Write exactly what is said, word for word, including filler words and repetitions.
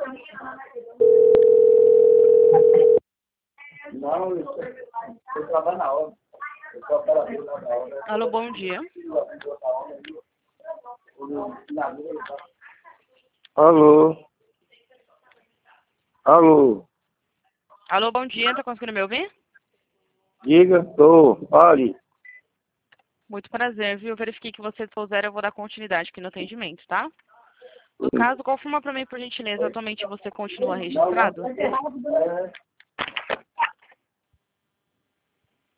Não, eu trabalho na obra. Eu sou operador na obra. Alô, bom dia. Alô? Alô? Alô, bom dia. Tá conseguindo me ouvir? Diga, tô. Fale. Muito prazer, viu? Eu verifiquei que você for zero, eu vou dar continuidade aqui no atendimento, tá? No caso, confirma pra mim, por gentileza, atualmente você continua registrado?